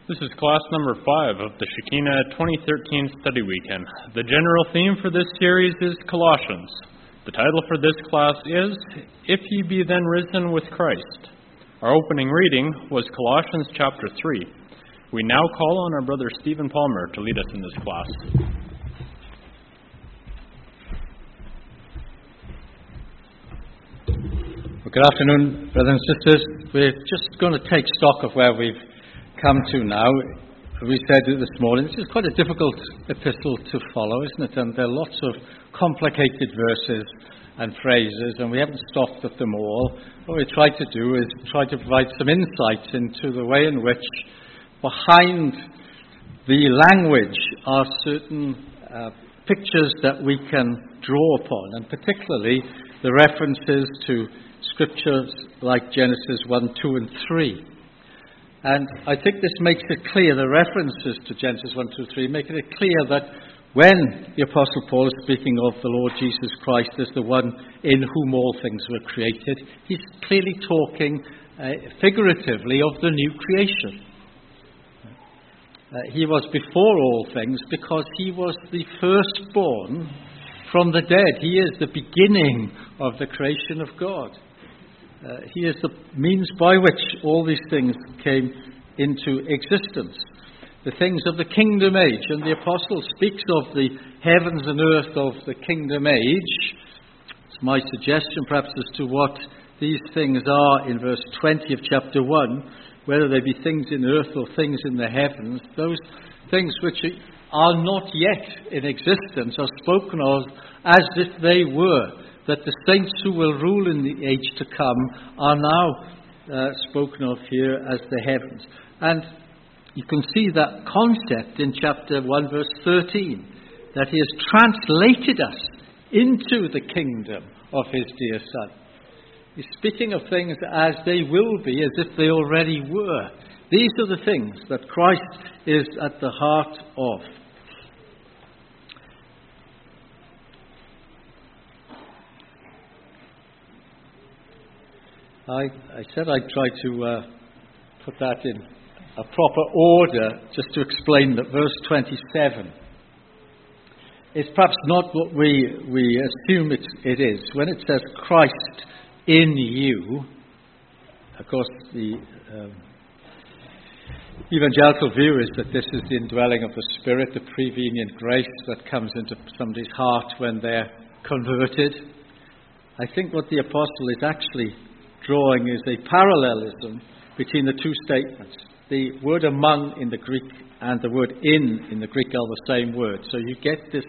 This is class number 5 of the Shekinah 2013 study weekend. The general theme for this series is Colossians. The title for this class is, If Ye Be Then Risen with Christ. Our opening reading was Colossians chapter 3. We now call on our brother Stephen Palmer to lead us in this class. Well, good afternoon, brothers and sisters. We're just going to take stock of where we've come to now. We said it this morning, this is quite a difficult epistle to follow, isn't it? And there are lots of complicated verses and phrases, and we haven't stopped at them all. What we try to do is try to provide some insight into the way in which behind the language are certain pictures that we can draw upon, and particularly the references to scriptures like Genesis 1, 2 and 3. And I think this makes it clear, the references to Genesis 1, 2, 3, making it clear that when the Apostle Paul is speaking of the Lord Jesus Christ as the one in whom all things were created, he's clearly talking figuratively of the new creation. He was before all things because he was the firstborn from the dead. He is the beginning of the creation of God. He is the means by which all these things came into existence. The things of the kingdom age. And the apostle speaks of the heavens and earth of the kingdom age. It's my suggestion perhaps as to what these things are in verse 20 of chapter 1. Whether they be things in earth or things in the heavens. Those things which are not yet in existence are spoken of as if they were. That the saints who will rule in the age to come are now spoken of here as the heavens. And you can see that concept in chapter 1 verse 13, that he has translated us into the kingdom of his dear Son. He's speaking of things as they will be, as if they already were. These are the things that Christ is at the heart of. I said I'd try to put that in a proper order, just to explain that verse 27 is perhaps not what we assume it is. When it says Christ in you, of course the evangelical view is that this is the indwelling of the Spirit, the prevenient grace that comes into somebody's heart when they're converted. I think what the apostle is actually drawing is a parallelism between the two statements. The word among in the Greek and the word in the Greek are the same word. So you get this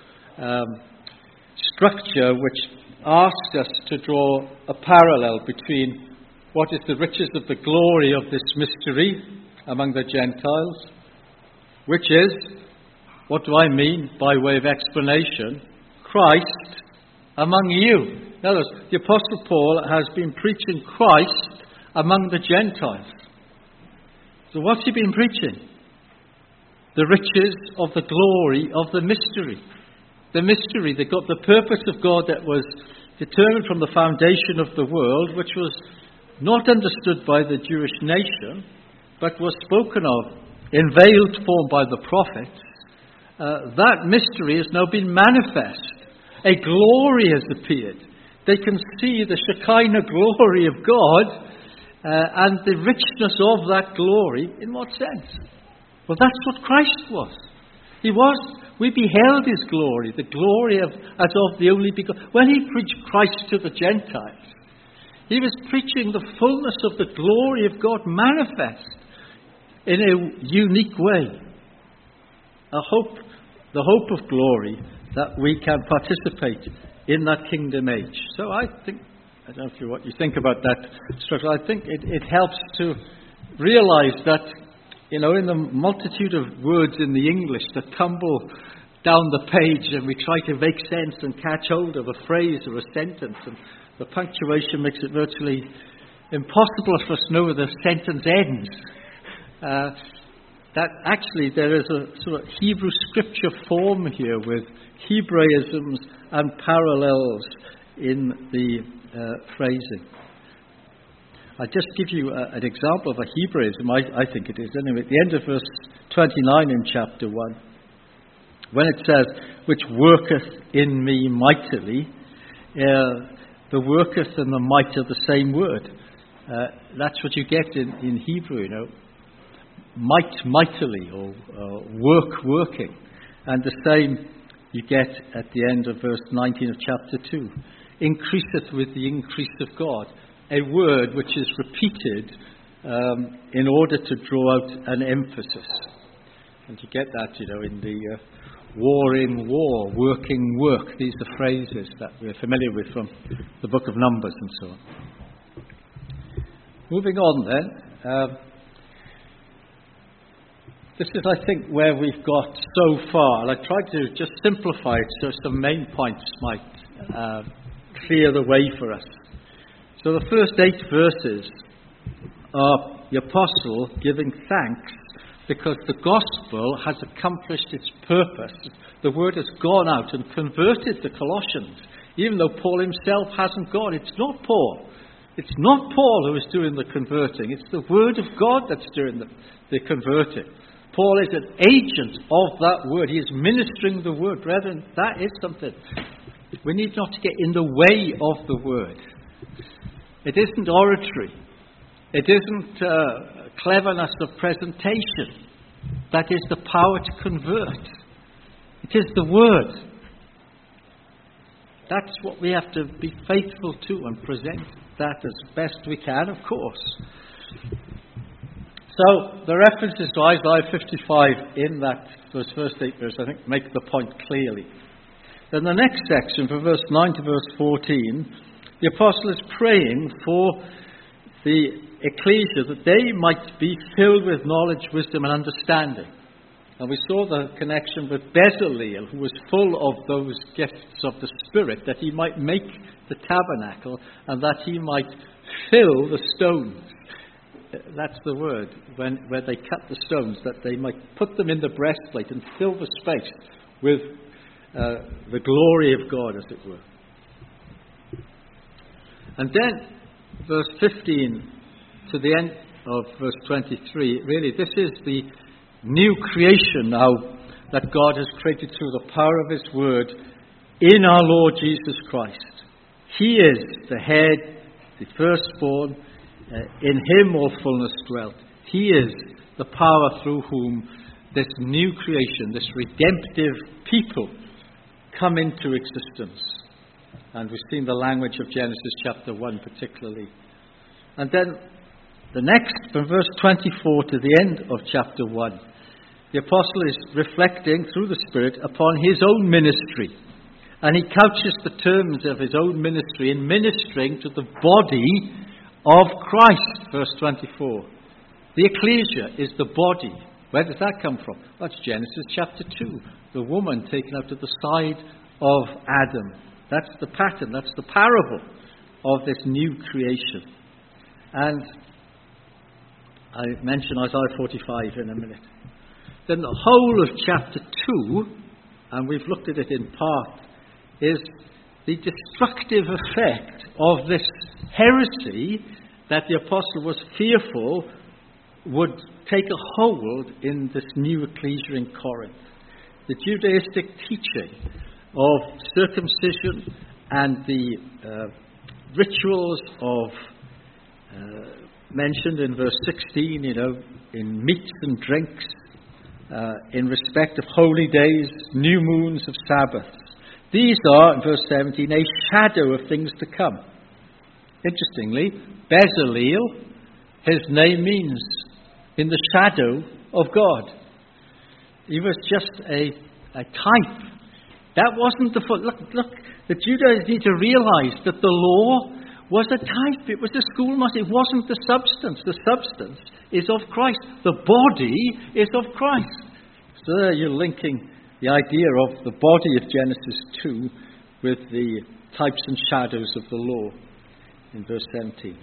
structure which asks us to draw a parallel between what is the riches of the glory of this mystery among the Gentiles, which is, what do I mean by way of explanation? Christ among you. In other words, the Apostle Paul has been preaching Christ among the Gentiles. So what's he been preaching? The riches of the glory of the mystery. The mystery, the purpose of God that was determined from the foundation of the world, which was not understood by the Jewish nation, but was spoken of in veiled form by the prophets. That mystery has now been manifest. A glory has appeared. They can see the Shekinah glory of God and the richness of that glory. In what sense? Well, that's what Christ was. We beheld his glory, the glory as of the only begotten. When he preached Christ to the Gentiles, he was preaching the fullness of the glory of God manifest in a unique way. The hope of glory that we can participate in that kingdom age. So I don't know what you think about that structure. I think it helps to realize that, in the multitude of words in the English that tumble down the page and we try to make sense and catch hold of a phrase or a sentence, and the punctuation makes it virtually impossible for us to know where the sentence ends. That actually there is a sort of Hebrew scripture form here with Hebraisms and parallels in the phrasing. I'll just give you an example of a Hebraism, I think it is anyway. At the end of verse 29 in chapter 1, when it says, which worketh in me mightily, the worketh and the might are the same word. That's what you get in Hebrew, might, mightily, or work, working. And the same you get at the end of verse 19 of chapter 2. Increaseth with the increase of God. A word which is repeated in order to draw out an emphasis. And you get that, in the war in war, working work. These are phrases that we're familiar with from the book of Numbers and so on. Moving on then. This is, I think, where we've got so far. And I tried to just simplify it so some main points might clear the way for us. So the first 8 verses are the apostle giving thanks because the gospel has accomplished its purpose. The word has gone out and converted the Colossians, even though Paul himself hasn't gone. It's not Paul. It's not Paul who is doing the converting. It's the word of God that's doing the converting. Paul is an agent of that word. He is ministering the word. Brethren, that is something. We need not to get in the way of the word. It isn't oratory. It isn't cleverness of presentation. That is the power to convert. It is the word. That's what we have to be faithful to and present that as best we can, of course. So the references to Isaiah 55 in those first 8 verses, I think, make the point clearly. Then the next section, from verse 9 to verse 14, the apostle is praying for the ecclesia that they might be filled with knowledge, wisdom, and understanding. And we saw the connection with Bezaleel, who was full of those gifts of the Spirit, that he might make the tabernacle and that he might fill the stones. That's the word, where they cut the stones, that they might put them in the breastplate and fill the space with the glory of God, as it were. And then, verse 15 to the end of verse 23, really, this is the new creation now that God has created through the power of His word in our Lord Jesus Christ. He is the head, the firstborn. In Him all fullness dwelt. He is the power through whom this new creation, this redemptive people, come into existence. And we've seen the language of Genesis chapter 1 particularly. And then the next, from verse 24 to the end of chapter 1, the apostle is reflecting through the Spirit upon his own ministry. And he couches the terms of his own ministry in ministering to the body of Christ, verse 24. The ecclesia is the body. Where does that come from? That's Genesis chapter 2. The woman taken out of the side of Adam. That's the pattern, that's the parable of this new creation. And I mention Isaiah 45 in a minute. Then the whole of chapter 2, and we've looked at it in part, is the destructive effect of this heresy that the apostle was fearful would take a hold in this new ecclesia in Corinth. The Judaistic teaching of circumcision and the rituals of mentioned in verse 16, in meats and drinks, in respect of holy days, new moons of Sabbaths. These are, in verse 17, a shadow of things to come. Interestingly, Bezaleel, his name means in the shadow of God. He was just a type. That wasn't the full. Look, the Judaizers need to realize that the law was a type. It was a schoolmaster. It wasn't the substance. The substance is of Christ. The body is of Christ. So there you're linking the idea of the body of Genesis 2 with the types and shadows of the law in verse 17.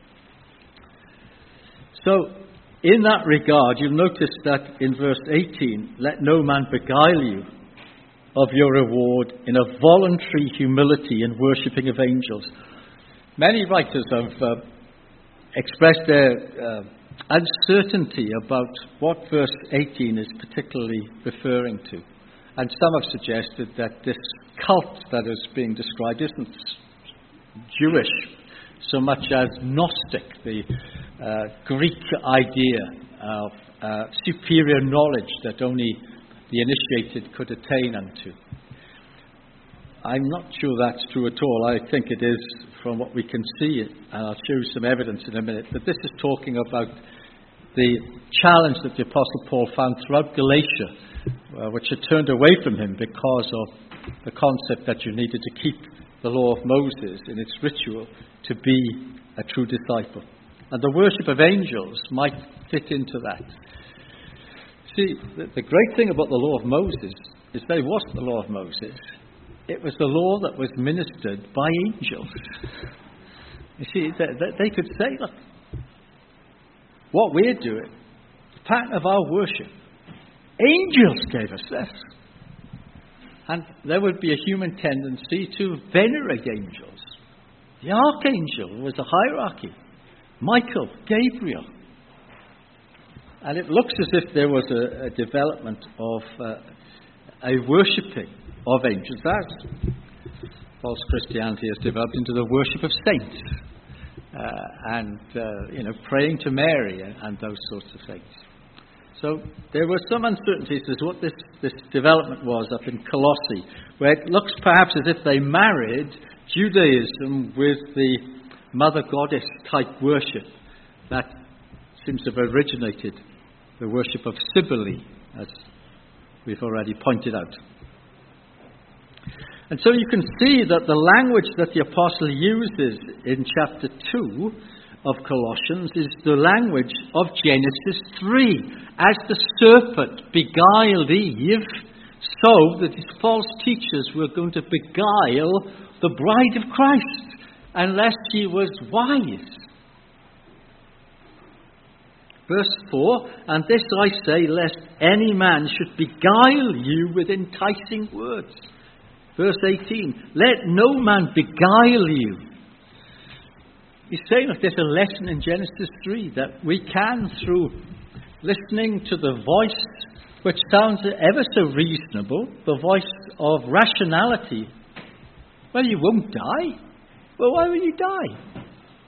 So, in that regard, you'll notice that in verse 18, let no man beguile you of your reward in a voluntary humility and worshipping of angels. Many writers have expressed their uncertainty about what verse 18 is particularly referring to. And some have suggested that this cult that is being described isn't Jewish so much as Gnostic, the Greek idea of superior knowledge that only the initiated could attain unto. I'm not sure that's true at all. I think it is from what we can see, and I'll show you some evidence in a minute, but this is talking about the challenge that the Apostle Paul found throughout Galatia, which had turned away from him because of the concept that you needed to keep the law of Moses in its ritual to be a true disciple. And the worship of angels might fit into that. See, the great thing about the law of Moses is that it wasn't the law of Moses. It was the law that was ministered by angels. You see, they could say, look, what we're doing, the pattern of our worship, angels gave us this. And there would be a human tendency to venerate angels. The archangel was a hierarchy. Michael, Gabriel. And it looks as if there was a development of a worshipping of angels. As false Christianity has developed into the worship of saints. Praying to Mary and those sorts of things. So there were some uncertainties as to what this development was up in Colossae, where it looks perhaps as if they married Judaism with the mother goddess type worship that seems to have originated the worship of Cybele, as we've already pointed out. And so you can see that the language that the apostle uses in chapter 2 of Colossians is the language of Genesis 3. As the serpent beguiled Eve, so that his false teachers were going to beguile the bride of Christ unless she was wise. Verse 4, and this I say, lest any man should beguile you with enticing words. Verse 18, let no man beguile you. He's saying that there's a lesson in Genesis 3 that we can, through listening to the voice, which sounds ever so reasonable, the voice of rationality. Well, you won't die. Well, why will you die?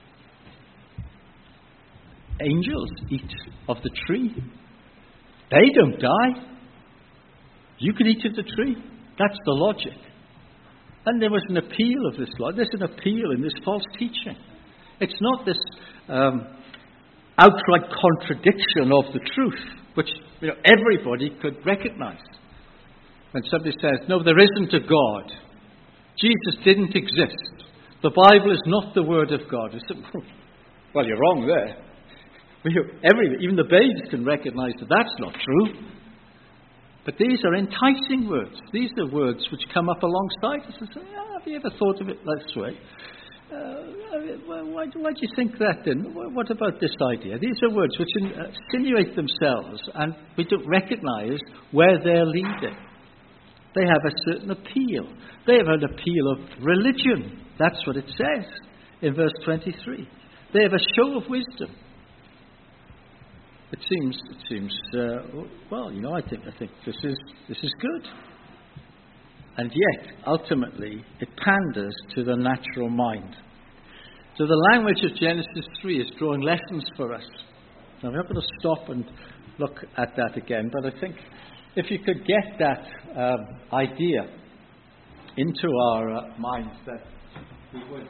Angels eat of the tree. They don't die. You can eat of the tree. That's the logic. And there was an appeal of this law. There's an appeal in this false teaching. It's not this outright contradiction of the truth, which everybody could recognize. When somebody says, no, there isn't a God. Jesus didn't exist. The Bible is not the Word of God. Well, you're wrong there. Even the babes can recognize that that's not true. But these are enticing words. These are words which come up alongside us and say, have you ever thought of it this way? Why do you think that then? What about this idea? These are words which insinuate themselves and we don't recognize where they're leading. They have a certain appeal. They have an appeal of religion. That's what it says in verse 23. They have a show of wisdom. It seems. I think this is good. And yet, ultimately, it panders to the natural mind. So the language of Genesis 3 is drawing lessons for us. Now, we're not going to stop and look at that again, but I think if you could get that idea into our minds, that we would.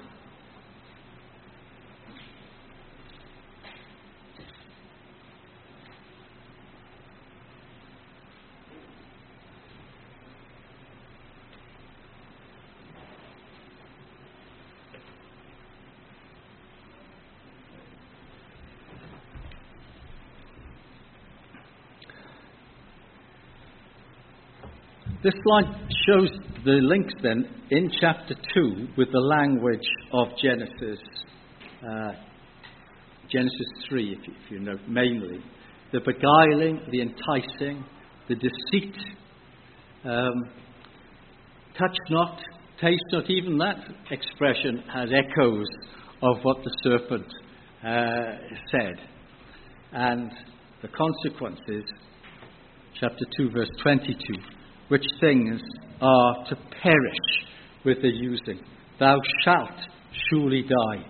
This slide shows the links then in chapter 2 with the language of Genesis 3, if you know, mainly. The beguiling, the enticing, the deceit, touch not, taste not, even that expression has echoes of what the serpent said. And the consequences, chapter 2, verse 22, which things are to perish with the using. Thou shalt surely die.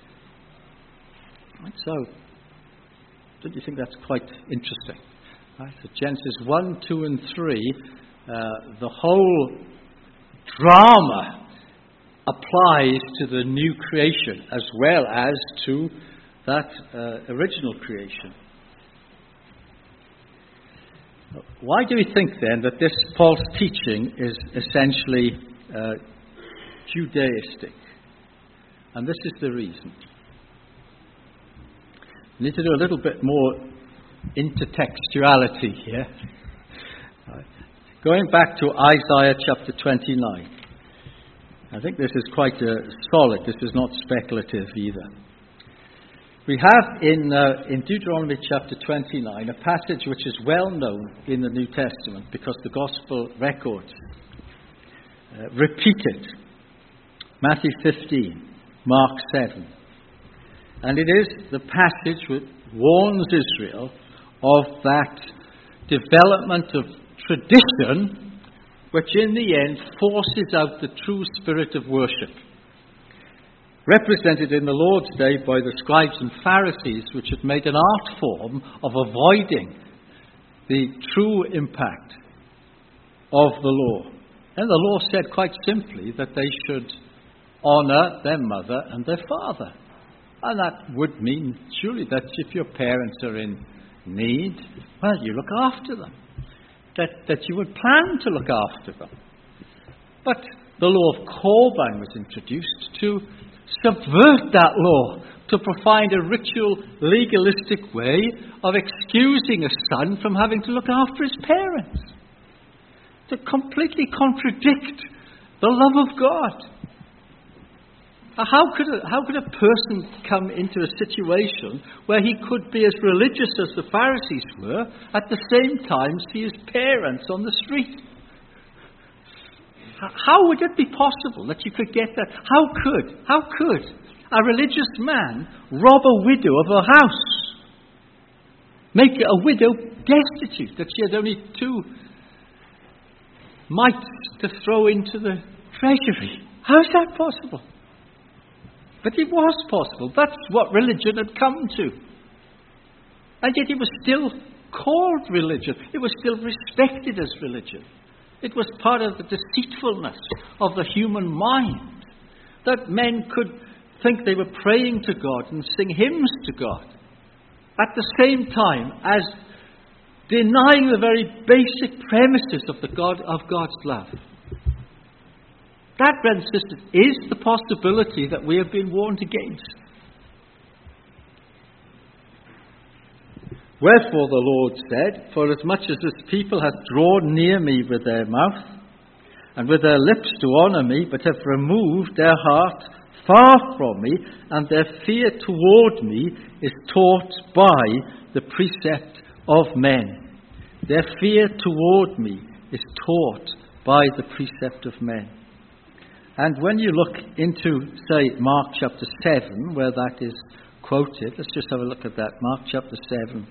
And so, don't you think that's quite interesting? Right? So Genesis 1, 2 and 3, the whole drama applies to the new creation as well as to that original creation. Why do we think then that this false teaching is essentially Judaistic? And this is the reason. We need to do a little bit more intertextuality here. Going back to Isaiah chapter 29. I think this is quite solid. This is not speculative either. We have in Deuteronomy chapter 29 a passage which is well known in the New Testament because the Gospel records repeat it. Matthew 15, Mark 7. And it is the passage which warns Israel of that development of tradition which in the end forces out the true spirit of worship, represented in the Lord's day by the scribes and Pharisees, which had made an art form of avoiding the true impact of the law. And the law said quite simply that they should honour their mother and their father. And that would mean, surely, that if your parents are in need, well, you look after them. That you would plan to look after them. But the law of Corban was introduced to subvert that law, to provide a ritual, legalistic way of excusing a son from having to look after his parents. To completely contradict the love of God. How could a person come into a situation where he could be as religious as the Pharisees were, at the same time see his parents on the street? How would it be possible that you could get that? How could a religious man rob a widow of her house? Make a widow destitute, that she had only 2 mites to throw into the treasury? How is that possible? But it was possible. That's what religion had come to. And yet it was still called religion. It was still respected as religion. It was part of the deceitfulness of the human mind, that men could think they were praying to God and sing hymns to God, at the same time as denying the very basic premises of God's love. That, brothers and sisters, is the possibility that we have been warned against. Wherefore the Lord said, for as much as this people hath drawn near me with their mouth, and with their lips to honour me, but have removed their heart far from me, and their fear toward me is taught by the precept of men. Their fear toward me is taught by the precept of men. And when you look into, say, Mark chapter 7, where that is quoted, let's just have a look at that. Mark chapter 7.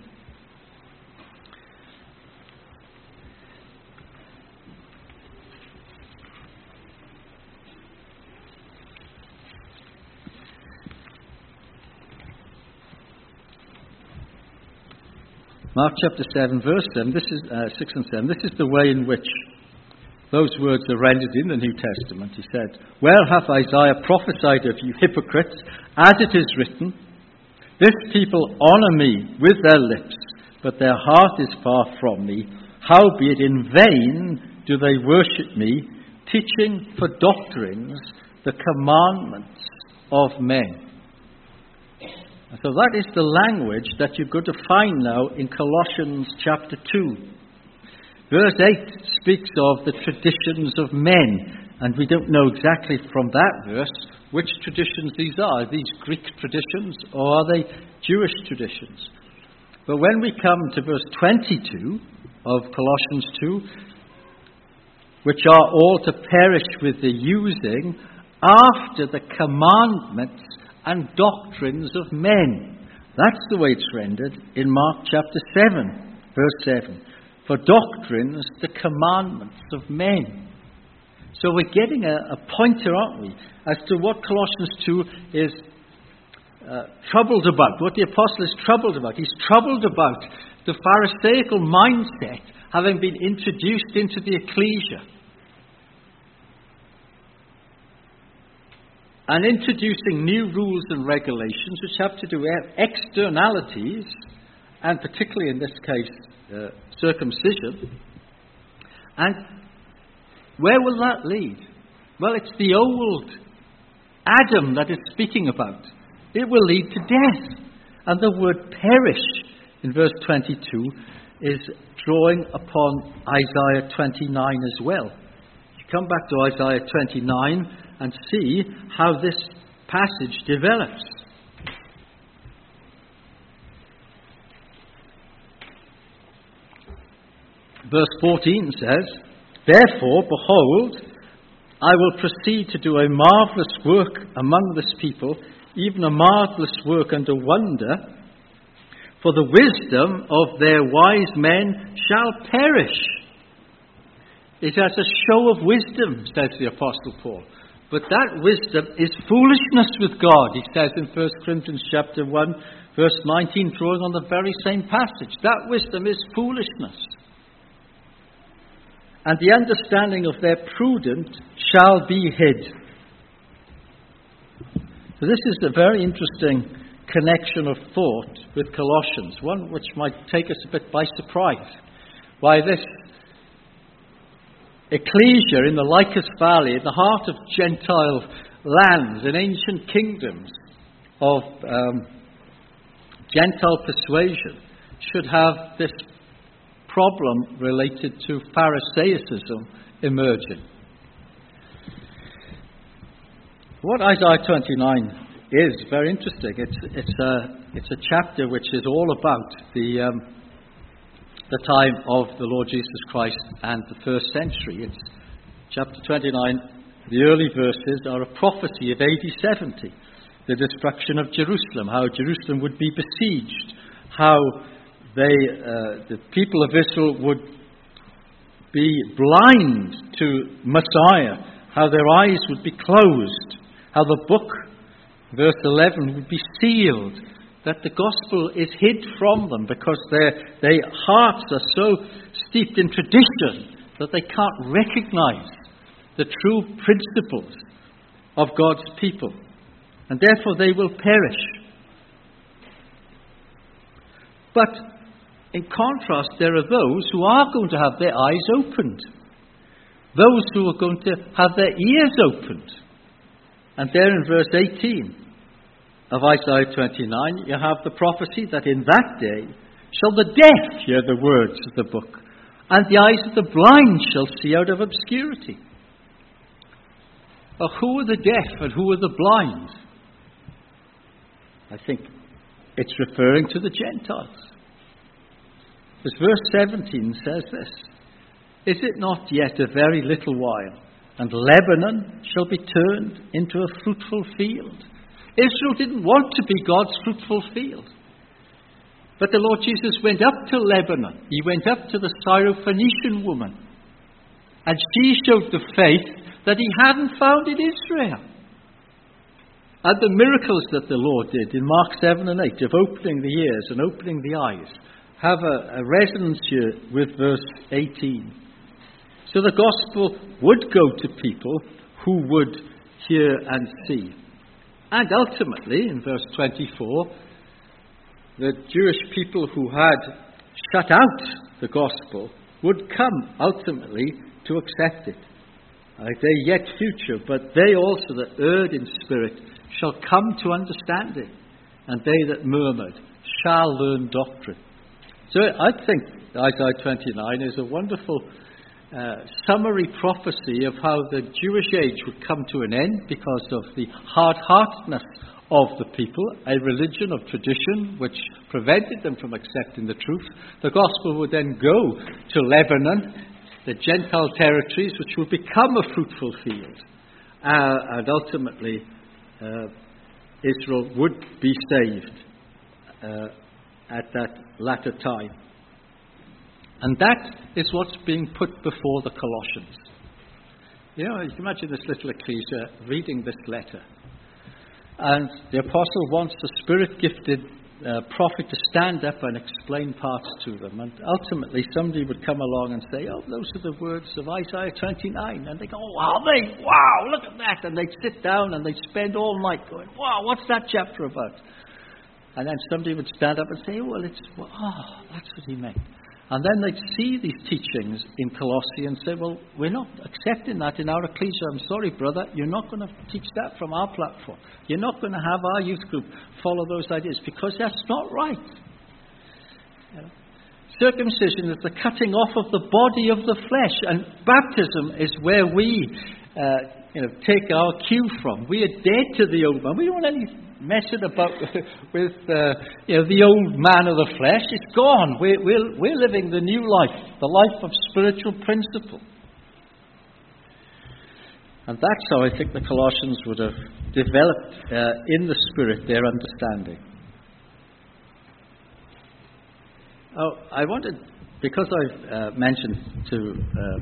Mark chapter 7, verse 7, this is 6 and 7. This is the way in which those words are rendered in the New Testament. He said, well hath Isaiah prophesied of you hypocrites, as it is written, this people honour me with their lips, but their heart is far from me. Howbeit in vain do they worship me, teaching for doctrines the commandments of men. And so that is the language that you're going to find now in Colossians chapter 2. Verse 8 speaks of the traditions of men, and we don't know exactly from that verse which traditions these are. Are these Greek traditions, or are they Jewish traditions? But when we come to verse 22 of Colossians 2, which are all to perish with the using, after the commandments and doctrines of men. That's the way it's rendered in Mark chapter 7, verse 7. For doctrines, the commandments of men. So we're getting a pointer, aren't we, as to what Colossians 2 is troubled about, what the apostle is troubled about. He's troubled about the Pharisaical mindset having been introduced into the ecclesia, and introducing new rules and regulations which have to do with externalities, and particularly in this case, circumcision. And where will that lead? Well, it's the old Adam that it's speaking about. It will lead to death. And the word perish in verse 22 is drawing upon Isaiah 29 as well. You come back to Isaiah 29 and see how this passage develops. Verse 14 says, Therefore, behold, I will proceed to do a marvellous work among this people, even a marvellous work and a wonder, for the wisdom of their wise men shall perish. It has a show of wisdom, says the Apostle Paul. But that wisdom is foolishness with God, he says in 1 Corinthians chapter 1, verse 19, drawing on the very same passage. That wisdom is foolishness. And the understanding of their prudence shall be hid. So this is a very interesting connection of thought with Colossians, one which might take us a bit by surprise. Why this ecclesia in the Lycus Valley, in the heart of Gentile lands and ancient kingdoms of Gentile persuasion, should have this problem related to Pharisaicism emerging. What Isaiah 29 is very interesting. It's a chapter which is all about the time of the Lord Jesus Christ and the first century. It's chapter 29. The early verses are a prophecy of AD 70, the destruction of Jerusalem, how Jerusalem would be besieged, how the people of Israel would be blind to Messiah, how their eyes would be closed, how the book, verse 11, would be sealed, that the gospel is hid from them because their hearts are so steeped in tradition that they can't recognize the true principles of God's people, and therefore they will perish. But in contrast, there are those who are going to have their eyes opened, those who are going to have their ears opened. And there in verse 18 of Isaiah 29, you have the prophecy that in that day shall the deaf hear the words of the book, and the eyes of the blind shall see out of obscurity. Well, who are the deaf and who are the blind? I think it's referring to the Gentiles. As verse 17 says this, Is it not yet a very little while, and Lebanon shall be turned into a fruitful field? Israel didn't want to be God's fruitful field. But the Lord Jesus went up to Lebanon. He went up to the Syrophoenician woman. And she showed the faith that he hadn't found in Israel. And the miracles that the Lord did in Mark 7 and 8 of opening the ears and opening the eyes have a resonance here with verse 18. So the gospel would go to people who would hear and see. And ultimately, in verse 24, the Jewish people who had shut out the gospel would come ultimately to accept it. They're yet future, but they also that erred in spirit shall come to understand it, and they that murmured shall learn doctrine. So I think Isaiah 29 is a wonderful summary prophecy of how the Jewish age would come to an end because of the hard-heartedness of the people, a religion of tradition which prevented them from accepting the truth. The gospel would then go to Lebanon, the Gentile territories, which would become a fruitful field, and ultimately Israel would be saved at that latter time. And that is what's being put before the Colossians. You know, you can imagine this little ecclesia reading this letter. And the apostle wants a spirit-gifted prophet to stand up and explain parts to them. And ultimately somebody would come along and say, oh, those are the words of Isaiah 29. And they go, oh, are they? Wow, look at that. And they'd sit down and they'd spend all night going, wow, what's that chapter about? And then somebody would stand up and say, well, that's what he meant. And then they'd see these teachings in Colossae and say, well, we're not accepting that in our ecclesia. I'm sorry, brother, you're not going to teach that from our platform. You're not going to have our youth group follow those ideas because that's not right. You know? Circumcision is the cutting off of the body of the flesh, and baptism is where we take our cue from. We are dead to the old man. We don't want any messing about with the old man of the flesh. It's gone. We're living the new life, the life of spiritual principle. And that's how I think the Colossians would have developed in the Spirit their understanding. Oh, I wanted, because I've mentioned to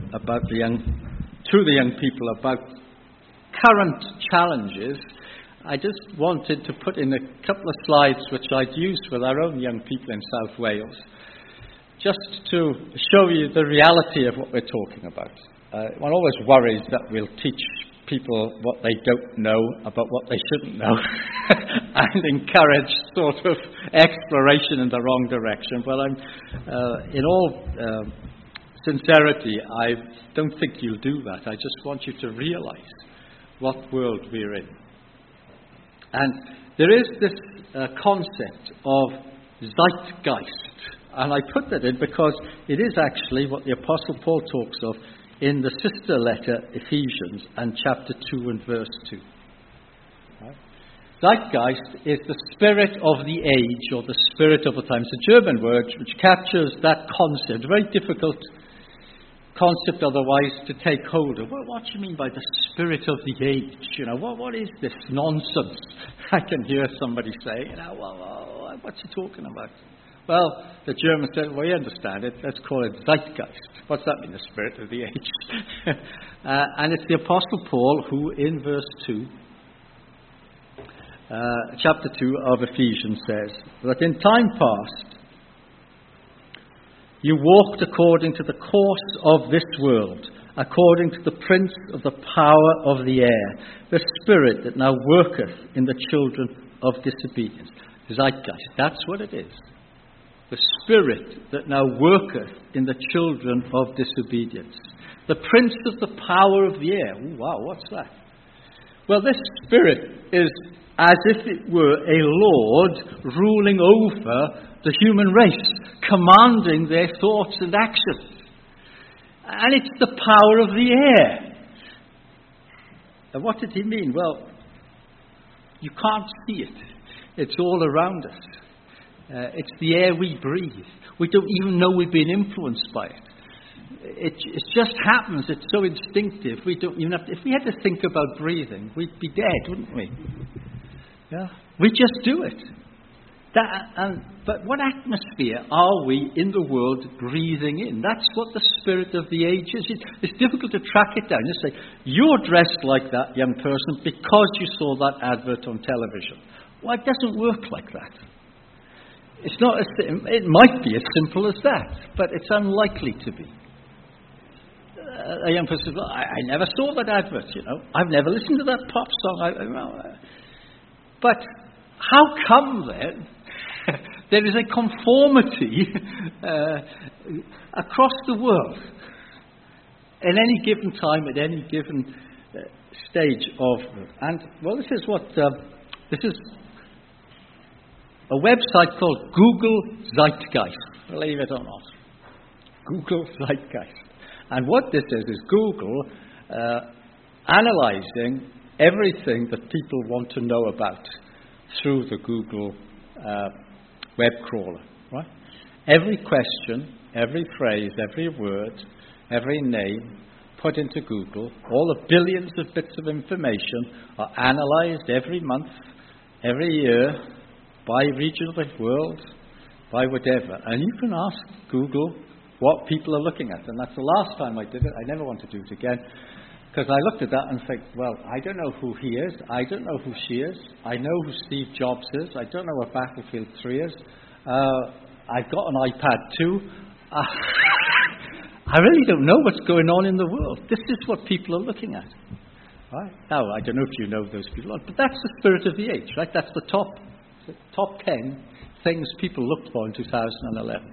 the young people about current challenges, I just wanted to put in a couple of slides which I'd used with our own young people in South Wales, just to show you the reality of what we're talking about. One always worries that we'll teach people what they don't know about what they shouldn't know and encourage sort of exploration in the wrong direction. Well, in all sincerity, I don't think you'll do that. I just want you to realize what world we're in. And there is this concept of zeitgeist. And I put that in because it is actually what the Apostle Paul talks of in the sister letter, Ephesians, and chapter 2 and verse 2. Right? Zeitgeist is the spirit of the age, or the spirit of the time. It's a German word which captures that concept, a very difficult concept otherwise to take hold of. Well, what do you mean by the spirit of the age? You know, what is this nonsense? I can hear somebody say, what's he talking about? Well, the Germans said, well, you understand it. Let's call it zeitgeist. What's that mean, the spirit of the age? And it's the Apostle Paul who, in verse 2, chapter 2 of Ephesians, says that in time past, you walked according to the course of this world, according to the prince of the power of the air, the spirit that now worketh in the children of disobedience. Zeitgeist, that's what it is. The spirit that now worketh in the children of disobedience. The prince of the power of the air. Ooh, wow, what's that? Well, this spirit is as if it were a lord ruling over the human race, commanding their thoughts and actions. And it's the power of the air. And what did he mean? Well, you can't see it. It's all around us. It's the air we breathe. We don't even know we've been influenced by it. It just happens. It's so instinctive. We don't even have to, if we had to think about breathing, we'd be dead, wouldn't we? Yeah, we just do it. But what atmosphere are we in the world breathing in? That's what the spirit of the age is. It's difficult to track it down. You say, you're dressed like that, young person, because you saw that advert on television. Well, it doesn't work like that. It's not. It might be as simple as that, but it's unlikely to be. A young person says, well, I never saw that advert, you know. I've never listened to that pop song. But how come then there is a conformity across the world at any given time, at any given stage of... And, well, this is a website called Google Zeitgeist. Believe it or not. Google Zeitgeist. And what this is Google analysing everything that people want to know about through the Google web crawler. Right? Every question, every phrase, every word, every name put into Google, all the billions of bits of information are analysed every month every year, by region of the world, by whatever. And you can ask Google what people are looking at. And that's the last time I did it. I never want to do it again. Because I looked at that and think, well, I don't know who he is. I don't know who she is. I know who Steve Jobs is. I don't know what Battlefield 3 is. I've got an iPad 2. I really don't know what's going on in the world. This is what people are looking at. Right? Now, I don't know if you know those people, but that's the spirit of the age, right? That's the top 10 things people looked for in 2011.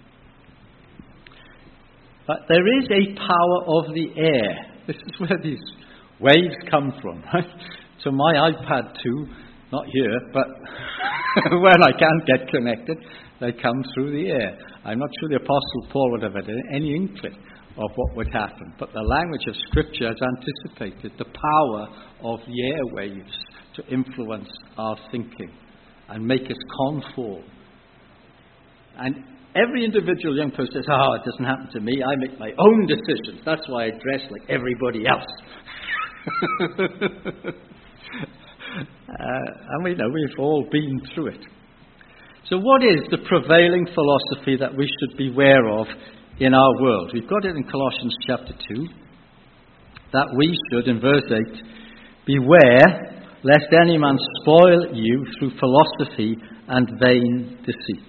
But there is a power of the air. This is where these waves come from, right? So my iPad 2, not here, but when I can't get connected, they come through the air. I'm not sure the Apostle Paul would have had any inkling of what would happen, but the language of Scripture has anticipated the power of the airwaves to influence our thinking and make us conform. And every individual young person says, it doesn't happen to me. I make my own decisions. That's why I dress like everybody else. And we know we've all been through it. So what is the prevailing philosophy that we should beware of in our world? We've got it in Colossians chapter 2, that we should, in verse 8, beware lest any man spoil you through philosophy and vain deceit.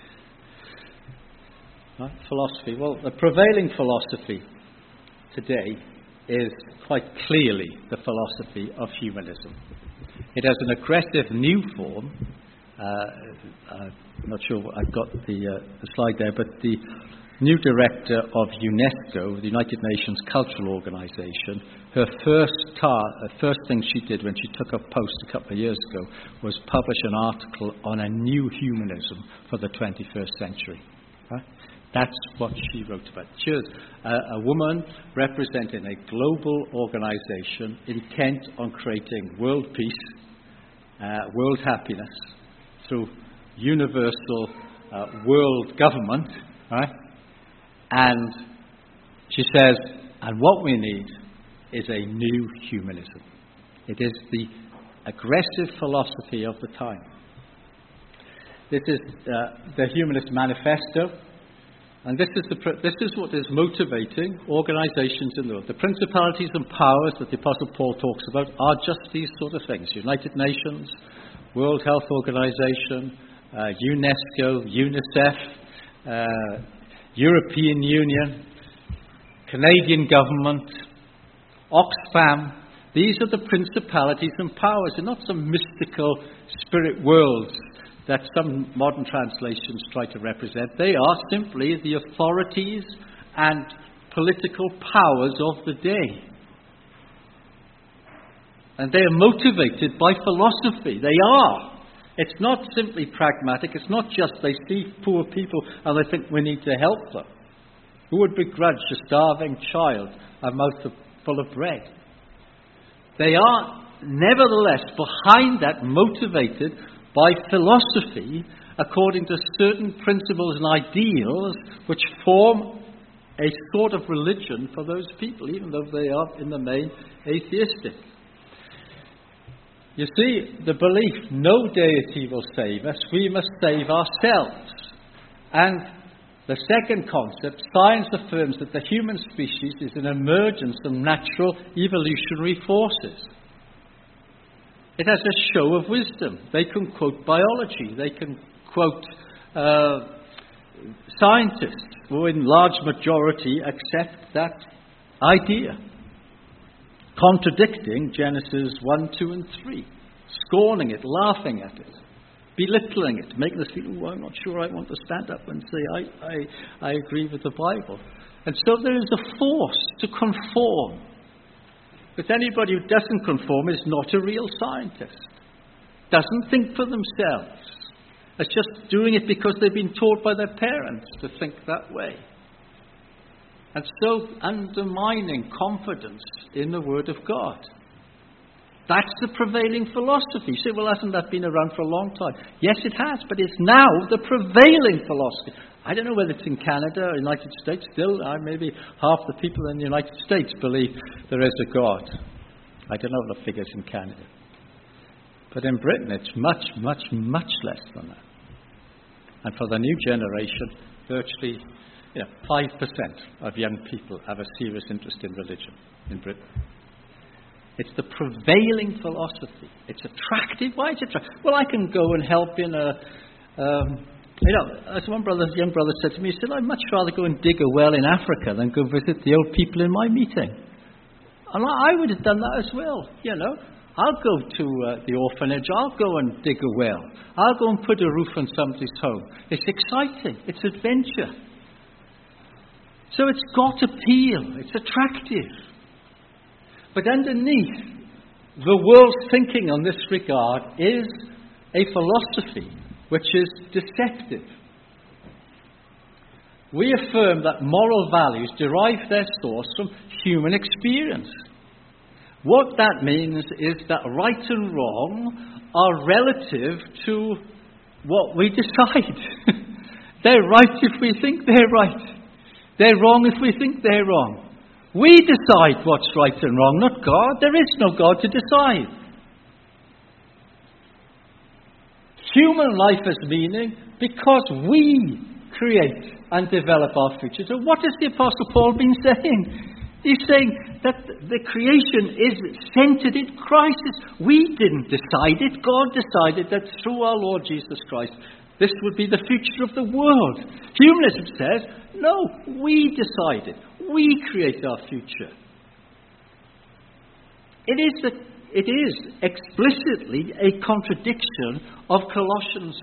Right? Philosophy. Well, the prevailing philosophy today is quite clearly the philosophy of humanism. It has an aggressive new form. I'm not sure I've got the slide there, but the new director of UNESCO, the United Nations Cultural Organization, her first thing she did when she took up post a couple of years ago was publish an article on a new humanism for the 21st century. Right? That's what she wrote about. She was a woman representing a global organization intent on creating world peace, world happiness through universal world government, right? And she says, and what we need is a new humanism. It is the aggressive philosophy of the time. This is the Humanist Manifesto. And this is what is motivating organizations in the world. The principalities and powers that the Apostle Paul talks about are just these sort of things. United Nations, World Health Organization, UNESCO, UNICEF, European Union, Canadian government, Oxfam. These are the principalities and powers. They're not some mystical spirit worlds that some modern translations try to represent. They are simply the authorities and political powers of the day. And they are motivated by philosophy. They are. It's not simply pragmatic. It's not just they see poor people and they think we need to help them. Who would begrudge a starving child a mouthful full of bread? They are, nevertheless, behind that, motivated by philosophy according to certain principles and ideals which form a sort of religion for those people, even though they are in the main atheistic. You see, the belief no deity will save us, we must save ourselves. And the second concept, science affirms that the human species is an emergence from natural evolutionary forces. It has a show of wisdom. They can quote biology. They can quote scientists who in large majority accept that idea, contradicting Genesis 1, 2 and 3, scorning it, laughing at it, belittling it, making us feel, I'm not sure I want to stand up and say I agree with the Bible. And so there is a force to conform. But anybody who doesn't conform is not a real scientist. Doesn't think for themselves. It's just doing it because they've been taught by their parents to think that way. And so undermining confidence in the Word of God. That's the prevailing philosophy. You say, well, hasn't that been around for a long time? Yes, it has, but it's now the prevailing philosophy. I don't know whether it's in Canada or United States. Still, maybe half the people in the United States believe there is a God. I don't know the figures in Canada. But in Britain, it's much, much, much less than that. And for the new generation, virtually 5% of young people have a serious interest in religion in Britain. It's the prevailing philosophy. It's attractive. Why is it attractive? Well, I can go and help in a... as one young brother said to me, he said, I'd much rather go and dig a well in Africa than go visit the old people in my meeting. And I would have done that as well, I'll go to the orphanage, I'll go and dig a well, I'll go and put a roof on somebody's home. It's exciting, it's adventure. So it's got appeal, it's attractive. But underneath the world's thinking on this regard is a philosophy which is deceptive. We affirm that moral values derive their source from human experience. What that means is that right and wrong are relative to what we decide. They're right if we think they're right. They're wrong if we think they're wrong. We decide what's right and wrong, not God. There is no God to decide. Human life has meaning because we create and develop our future. So what has the Apostle Paul been saying? He's saying that the creation is centered in Christ. We didn't decide it. God decided that through our Lord Jesus Christ, this would be the future of the world. Humanism says, no, we decided. We create our future. It is explicitly a contradiction of Colossians.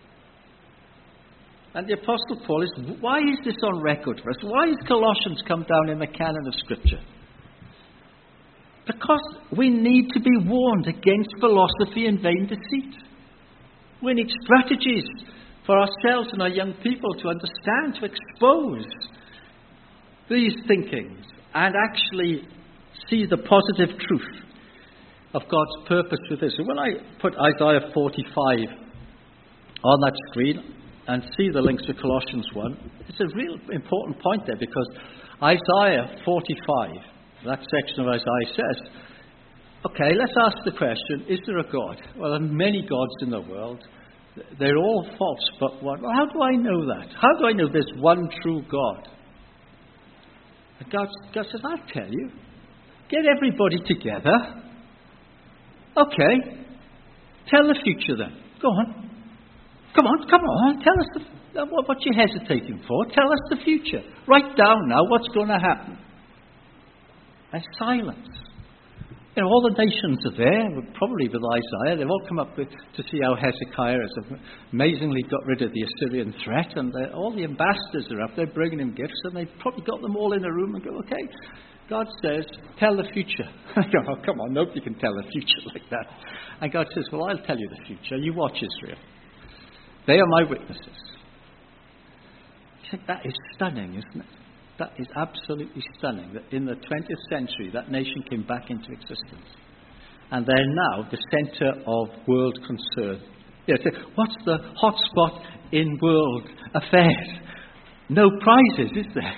And the Apostle Paul is, why is this on record for us? Why has Colossians come down in the canon of Scripture? Because we need to be warned against philosophy and vain deceit. We need strategies for ourselves and our young people to understand, to expose these thinkings and actually see the positive truth of God's purpose with this. So when I put Isaiah 45 on that screen and see the links to Colossians 1, it's a real important point there, because Isaiah 45, that section of Isaiah says, okay, let's ask the question, is there a God? Well, there are many gods in the world. They're all false but one. Well, how do I know that? How do I know there's one true God? And God says, I'll tell you. Get everybody together. Okay. Tell the future then. Go on. Come on. Tell us what you're hesitating for. Tell us the future. Write down now what's going to happen. And silence. All the nations are there, probably with Isaiah. They've all come up to see how Hezekiah has amazingly got rid of the Assyrian threat, and all the ambassadors are up there bringing him gifts, and they've probably got them all in a room and go, okay, God says, tell the future. I go, oh, come on, nobody can tell the future like that. And God says, well, I'll tell you the future. You watch Israel. They are my witnesses. You think that is stunning, isn't it? That is absolutely stunning, that in the 20th century that nation came back into existence. And they're now the centre of world concern. So what's the hot spot in world affairs? No prizes, is there?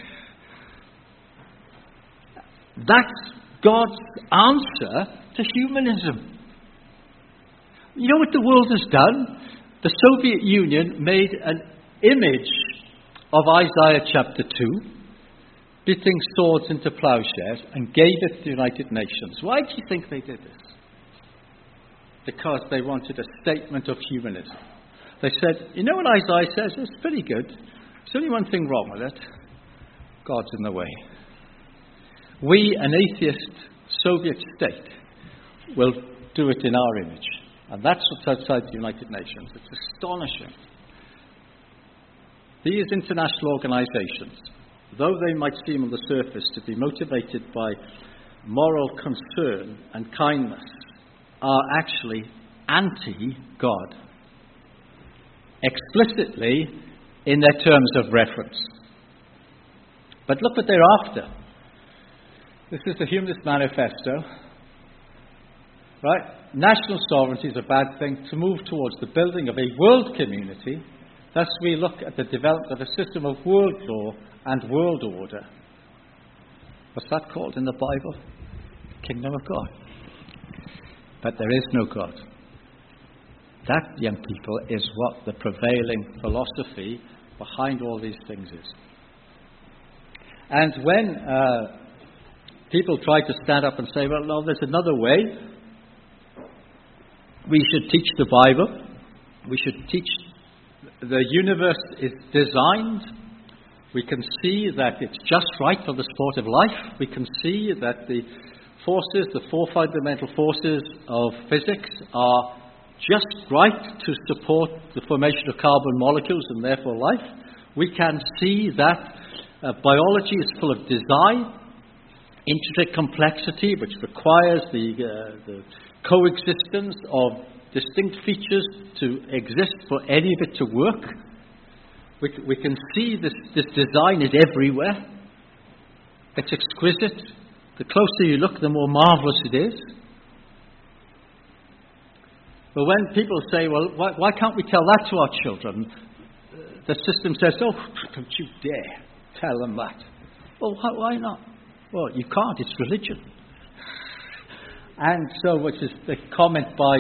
That's God's answer to humanism. You know what the world has done? The Soviet Union made an image of Isaiah chapter 2, beating swords into plowshares, and gave it to the United Nations. Why do you think they did this? Because they wanted a statement of humanism. They said, you know what Isaiah says? It's pretty good. There's only one thing wrong with it. God's in the way. We, an atheist Soviet state, will do it in our image. And that's what's outside the United Nations. It's astonishing. These international organizations, though they might seem on the surface to be motivated by moral concern and kindness, are actually anti-God, explicitly in their terms of reference. But look what they're after. This is the Humanist Manifesto. Right? National sovereignty is a bad thing. To move towards the building of a world community, thus we look at the development of a system of world law and world order. What's that called in the Bible? Kingdom of God. But there is no God. That, young people, is what the prevailing philosophy behind all these things is. And when people try to stand up and say, well, no, there's another way, we should teach the Bible, we should teach the universe is designed, we can see that it's just right for the sport of life, we can see that the forces, the four fundamental forces of physics are just right to support the formation of carbon molecules and therefore life. We can see that biology is full of design, intricate complexity, which requires the coexistence of distinct features to exist for any of it to work. We can see this design is everywhere. It's exquisite. The closer you look, the more marvelous it is. But when people say, well, why can't we tell that to our children? The system says, oh, don't you dare tell them that. Well, why not? Well, you can't, it's religion. And so, which is the comment by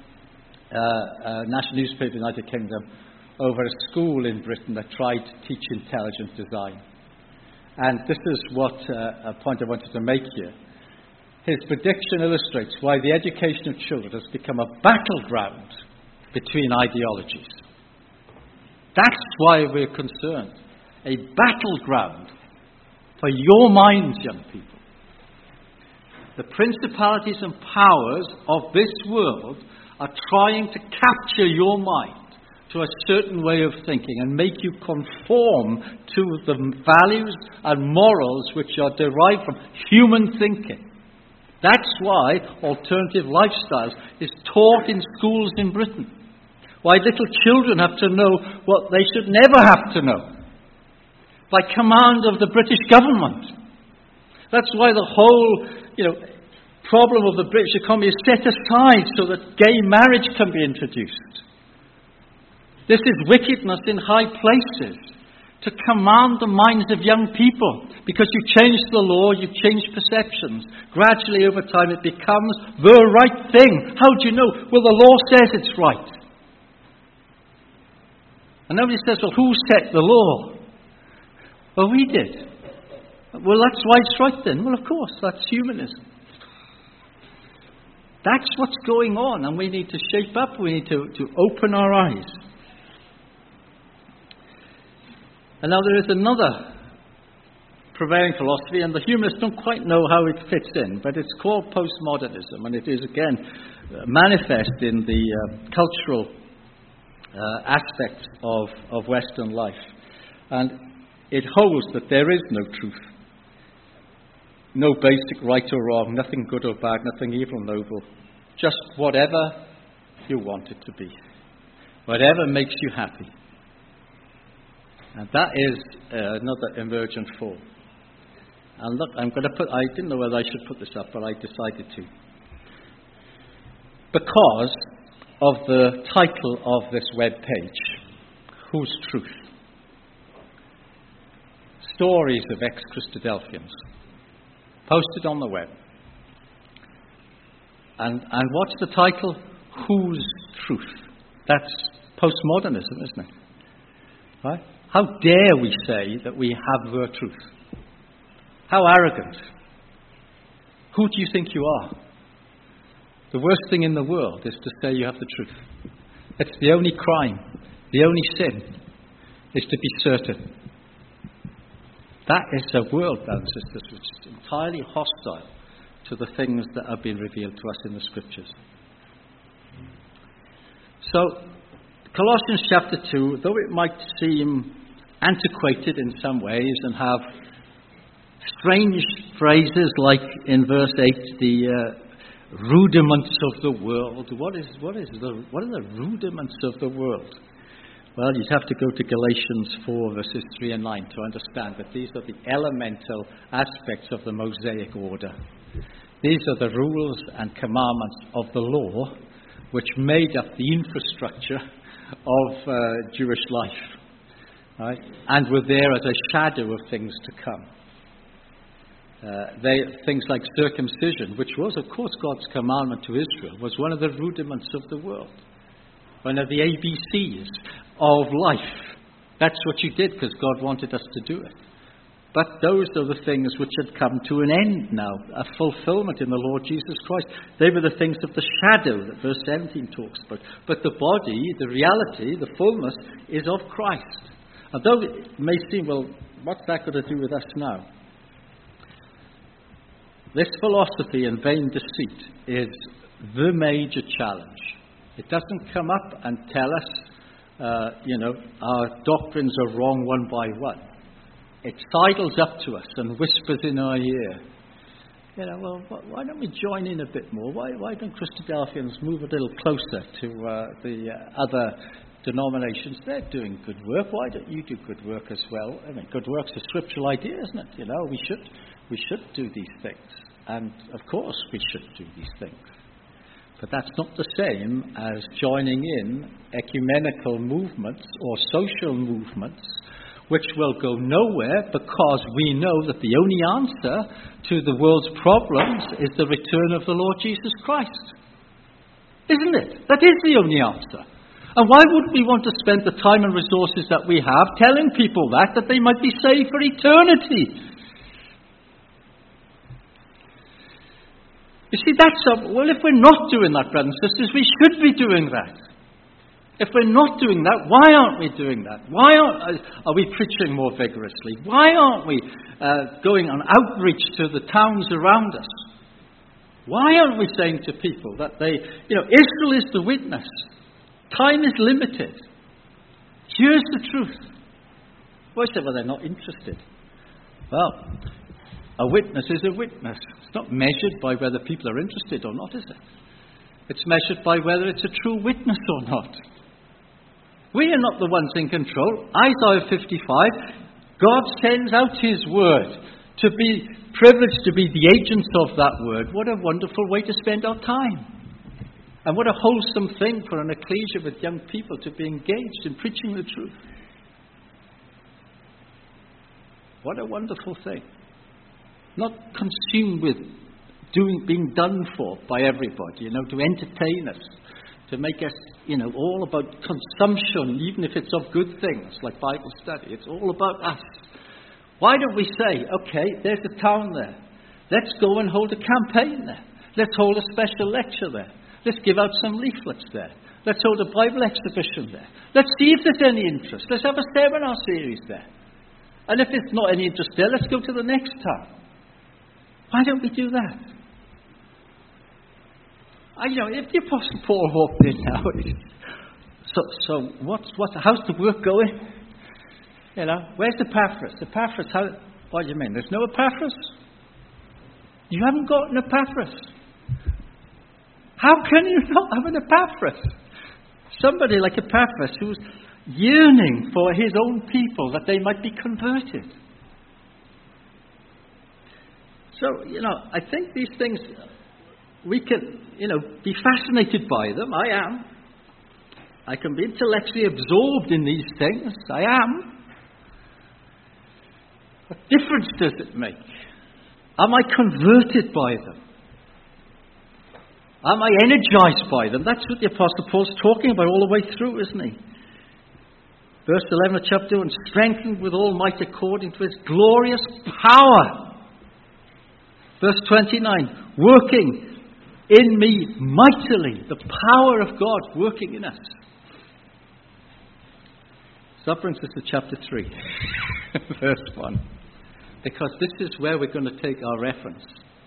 a national newspaper in the United Kingdom over a school in Britain that tried to teach intelligent design. And this is what a point I wanted to make here. His prediction illustrates why the education of children has become a battleground between ideologies. That's why we're concerned. A battleground for your minds, young people. The principalities and powers of this world are trying to capture your mind to a certain way of thinking and make you conform to the values and morals which are derived from human thinking. That's why alternative lifestyles is taught in schools in Britain. Why little children have to know what they should never have to know. By command of the British government. That's why the whole, problem of the British economy is set aside so that gay marriage can be introduced. This is wickedness in high places. To command the minds of young people. Because you change the law, you change perceptions. Gradually, over time, it becomes the right thing. How do you know? Well, the law says it's right. And nobody says, well, who set the law? Well, we did. Well, that's why it's right then. Well, of course, that's humanism. That's what's going on, and we need to shape up, we need to open our eyes. And now there is another prevailing philosophy, and the humanists don't quite know how it fits in, but it's called postmodernism, and it is, again, manifest in the cultural aspects of Western life. And it holds that there is no truth, no basic right or wrong, nothing good or bad, nothing evil or noble, just whatever you want it to be, whatever makes you happy. And that is another emergent form. And look, I didn't know whether I should put this up, but I decided to. Because of the title of this web page, Whose Truth? Stories of ex-Christadelphians, posted on the web. And what's the title? Whose Truth? That's postmodernism, isn't it? Right? How dare we say that we have the truth? How arrogant. Who do you think you are? The worst thing in the world is to say you have the truth. It's the only crime, the only sin, is to be certain. That is a world, brothers and sisters, which is entirely hostile to the things that have been revealed to us in the Scriptures. So, Colossians chapter 2, though it might seem antiquated in some ways and have strange phrases like in verse 8, the rudiments of the world. What are the rudiments of the world? Well, you'd have to go to Galatians 4, verses 3 and 9 to understand that these are the elemental aspects of the Mosaic order. These are the rules and commandments of the law which made up the infrastructure of Jewish life. Right? And were there as a shadow of things to come. Things like circumcision, which was, of course, God's commandment to Israel, was one of the rudiments of the world. One of the ABCs of life. That's what you did because God wanted us to do it. But those are the things which had come to an end now, a fulfillment in the Lord Jesus Christ. They were the things of the shadow that verse 17 talks about. But the body, the reality, the fullness is of Christ. And though it may seem, well, what's that got to do with us now? This philosophy and vain deceit is the major challenge. It doesn't come up and tell us, our doctrines are wrong one by one. It sidles up to us and whispers in our ear, why don't we join in a bit more? Why don't Christadelphians move a little closer to the other denominations? They're doing good work. Why don't you do good work as well? I mean, good work's a scriptural idea, isn't it? We should do these things. And, of course, we should do these things. But that's not the same as joining in ecumenical movements or social movements which will go nowhere because we know that the only answer to the world's problems is the return of the Lord Jesus Christ. Isn't it? That is the only answer. And why wouldn't we want to spend the time and resources that we have telling people that they might be saved for eternity? You see, if we're not doing that, brothers and sisters, we should be doing that. If we're not doing that, why aren't we doing that? Why are we preaching more vigorously? Why aren't we going on outreach to the towns around us? Why aren't we saying to people that Israel is the witness. Time is limited. Here's the truth. Well, I said, they're not interested. Well, a witness is a witness. It's not measured by whether people are interested or not, is it? It's measured by whether it's a true witness or not. We are not the ones in control. Isaiah 55, God sends out His word to be privileged to be the agents of that word. What a wonderful way to spend our time. And what a wholesome thing for an ecclesia with young people to be engaged in preaching the truth. What a wonderful thing. Not consumed with being done for by everybody, to entertain us, to make us, all about consumption, even if it's of good things like Bible study. It's all about us. Why don't we say, okay, there's a town there. Let's go and hold a campaign there. Let's hold a special lecture there. Let's give out some leaflets there. Let's hold a Bible exhibition there. Let's see if there's any interest. Let's have a seminar series there. And if there's not any interest there, let's go to the next town. Why don't we do that? If the Apostle Paul walked in now, how's the work going? Where's Epaphras? Epaphras, what do you mean? There's no Epaphras? You haven't got an Epaphras. How can you not have an Epaphras? Somebody like Epaphras who's yearning for his own people that they might be converted. So, I think these things, we can, be fascinated by them. I am. I can be intellectually absorbed in these things. I am. What difference does it make? Am I converted by them? Am I energized by them? That's what the Apostle Paul's talking about all the way through, isn't he? Verse 11 of chapter 2, and strengthened with all might according to His glorious power. Verse 29, working in me mightily, the power of God working in us. So that brings us to chapter 3, verse 1. Because this is where we're going to take our reference.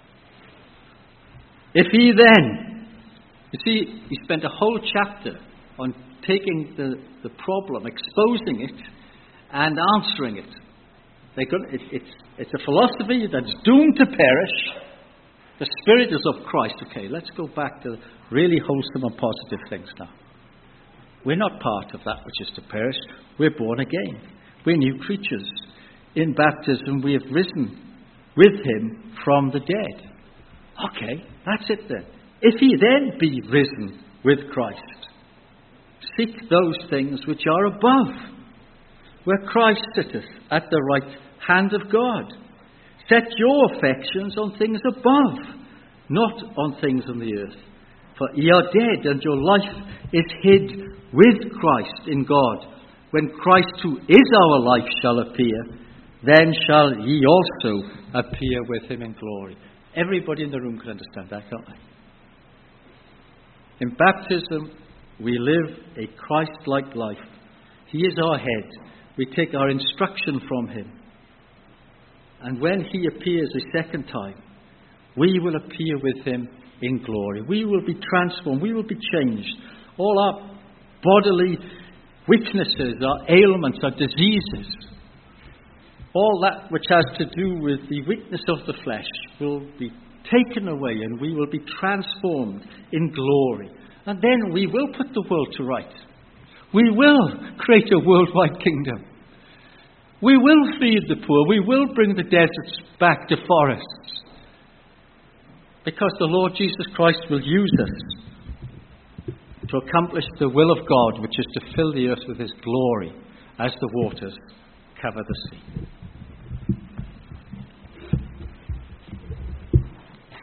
If he then, you see, he spent a whole chapter on taking the problem, exposing it, and answering it. It's a philosophy that's doomed to perish. The Spirit is of Christ. Okay, let's go back to really wholesome and positive things now. We're not part of that which is to perish. We're born again. We're new creatures. In baptism, we have risen with Him from the dead. Okay, that's it then. If ye then be risen with Christ, seek those things which are above, where Christ sitteth at the right hand of God. Set your affections on things above, not on things on the earth. For ye are dead, and your life is hid with Christ in God. When Christ, who is our life, shall appear, then shall ye also appear with him in glory. Everybody in the room can understand that, can't they? In baptism, we live a Christ-like life. He is our head. We take our instruction from him. And when he appears a second time, we will appear with him in glory. We will be transformed. We will be changed. All our bodily weaknesses, our ailments, our diseases, all that which has to do with the weakness of the flesh will be taken away, and we will be transformed in glory. And then we will put the world to rights. We will create a worldwide kingdom. We will feed the poor. We will bring the deserts back to forests. Because the Lord Jesus Christ will use us to accomplish the will of God, which is to fill the earth with his glory as the waters cover the sea.